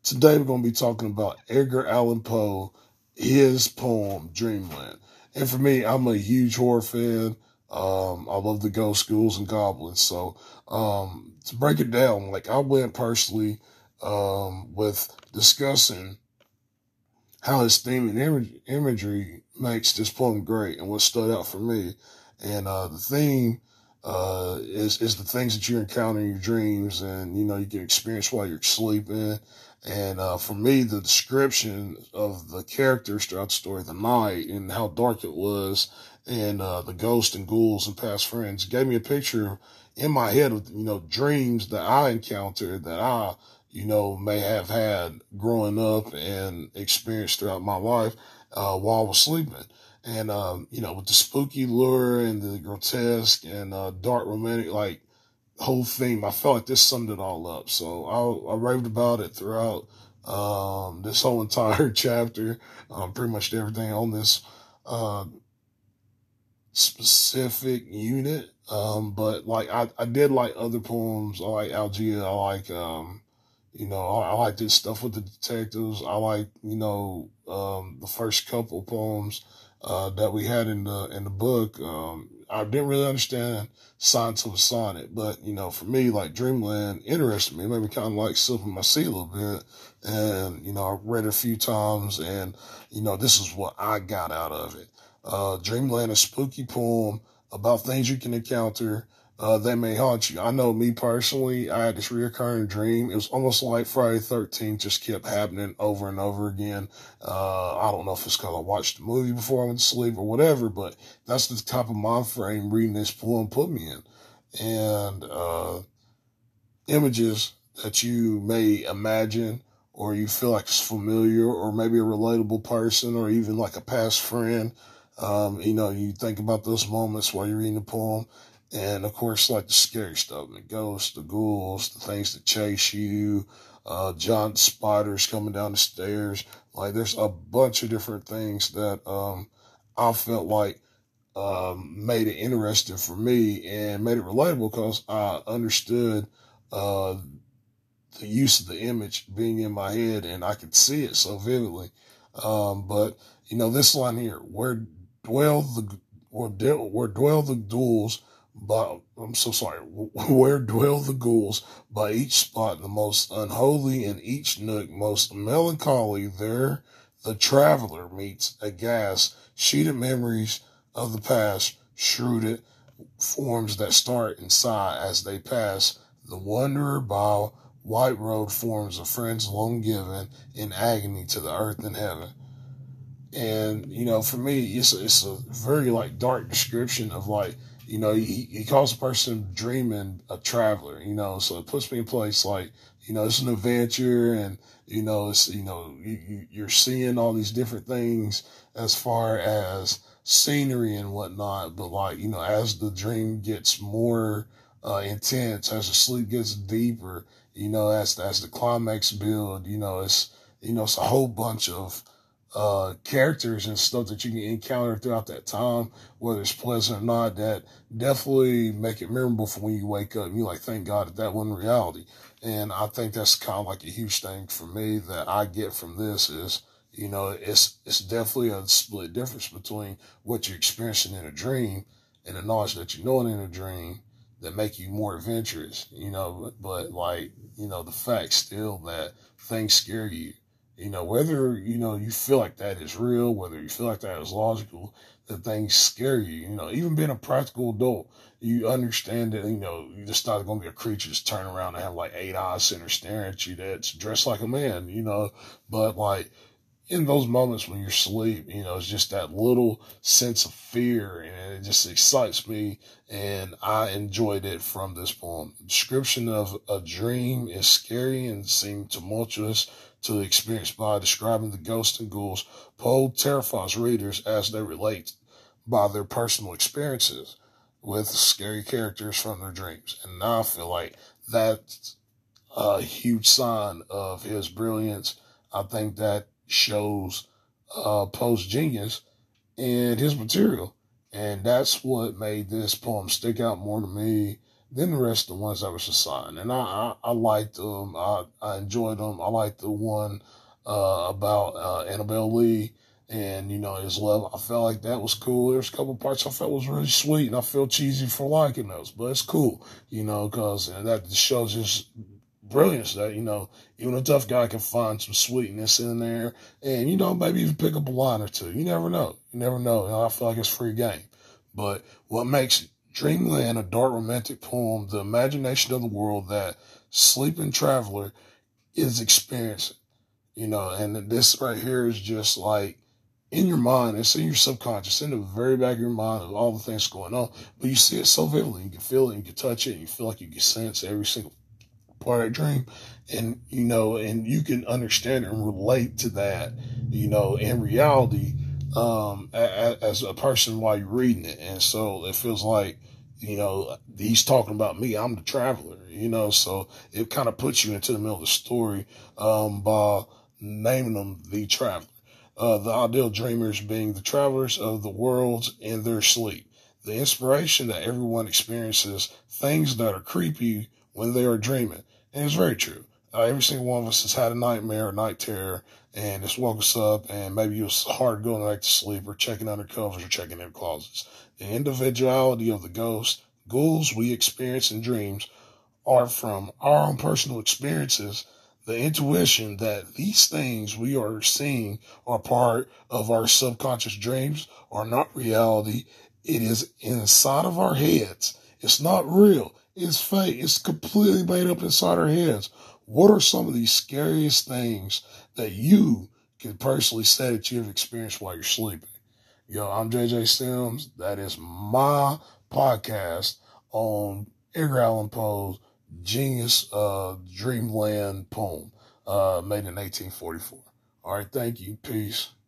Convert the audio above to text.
Today we're going to be talking about Edgar Allan Poe, his poem Dreamland. And for me, I'm a huge horror fan. I love the ghosts, ghouls, and goblins. So to break it down, like I went personally with discussing how his theme and imagery makes this poem great and what stood out for me. And the theme is the things that you encounter in your dreams and, you can experience while you're sleeping. And for me, the description of the characters throughout the story, the night and how dark it was, and the ghosts and ghouls and past friends gave me a picture in my head of, dreams that I encountered that I may have had growing up and experienced throughout my life while I was sleeping. And, with the spooky lure and the grotesque and dark romantic, like, whole theme, I felt like this summed it all up. So I raved about it throughout this whole entire chapter, pretty much everything on this specific unit. But, like, I did like other poems. I like Algia. I like I like this stuff with the detectives. I like, the first couple poems, that we had in the book. I didn't really understand Science of a Sonnet, but, for me, like Dreamland interested me. It made me kind of like slipping my seat a little bit. And, I read it a few times and, this is what I got out of it. Dreamland, a spooky poem about things you can encounter that may haunt you. I know me personally, I had this reoccurring dream. It was almost like Friday the 13th just kept happening over and over again. I don't know if it's because I watched the movie before I went to sleep or whatever, but that's the type of mind frame reading this poem put me in. And images that you may imagine or you feel like it's familiar or maybe a relatable person or even like a past friend. You think about those moments while you're reading the poem. And of course, like the scary stuff, the ghosts, the ghouls, the things that chase you, giant spiders coming down the stairs. Like there's a bunch of different things that, I felt like, made it interesting for me and made it relatable because I understood, the use of the image being in my head and I could see it so vividly. But this line here, dwell the, where dwell the ghouls, I'm so sorry. Where dwell the ghouls by each spot the most unholy and each nook most melancholy, there the traveler meets aghast, sheeted memories of the past, shrewded forms that start and sigh as they pass. The wanderer by white road forms of friends long given in agony to the earth and heaven. And, for me, it's a very like dark description of like, he calls a person dreaming a traveler, so it puts me in place like, it's an adventure and, it's, you're seeing all these different things as far as scenery and whatnot. But like, as the dream gets more, intense, as the sleep gets deeper, as the climax build, it's a whole bunch of, characters and stuff that you can encounter throughout that time, whether it's pleasant or not, that definitely make it memorable for when you wake up and you like, thank God that wasn't reality. And I think that's kind of like a huge thing for me that I get from this is, it's definitely a split difference between what you're experiencing in a dream and the knowledge that you know in a dream that make you more adventurous, but like, the fact still that things scare you. Whether, you feel like that is real, whether you feel like that is logical, that things scare you, even being a practical adult, you understand that, you just not going to be a creature just turn around and have like 8 eyes sitting there staring at you that's dressed like a man, but like, in those moments when you're asleep, it's just that little sense of fear and it just excites me. And I enjoyed it from this poem. The description of a dream is scary and seems tumultuous to the experience by describing the ghosts and ghouls. Poe terrifies readers as they relate by their personal experiences with scary characters from their dreams. And now I feel like that's a huge sign of his brilliance. I think that shows Poe's genius in his material. And that's what made this poem stick out more to me than the rest of the ones that was assigned. And I liked them. I enjoyed them. I liked the one about Annabelle Lee and, his love. I felt like that was cool. There's a couple parts I felt was really sweet, and I feel cheesy for liking those, but it's cool, because that just shows just brilliance that, even a tough guy can find some sweetness in there and, maybe even pick up a line or two. You never know. You never know. I feel like it's free game. But what makes Dreamland a dark romantic poem, the imagination of the world that Sleeping Traveler is experiencing, and this right here is just like in your mind, it's in your subconscious, in the very back of your mind of all the things going on, but you see it so vividly, you can feel it, you can touch it, and you feel like you can sense every single part of that dream, and, and you can understand and relate to that, in reality, as a person while you're reading it. And so it feels like, he's talking about me. I'm the traveler, so it kind of puts you into the middle of the story, by naming them the traveler. The ideal dreamers being the travelers of the worlds in their sleep. The inspiration that everyone experiences things that are creepy when they are dreaming. And it's very true. Every single one of us has had a nightmare or night terror, and it's woke us up, and maybe it was hard going back to sleep or checking under covers or checking in closets. The individuality of the ghosts, ghouls we experience in dreams are from our own personal experiences. The intuition that these things we are seeing are part of our subconscious dreams are not reality. It is inside of our heads. It's not real. It's fake. It's completely made up inside our heads. What are some of these scariest things that you can personally say that you have experienced while you're sleeping? I'm JJ Sims. That is my podcast on Edgar Allan Poe's genius Dreamland poem, made in 1844. All right, thank you. Peace.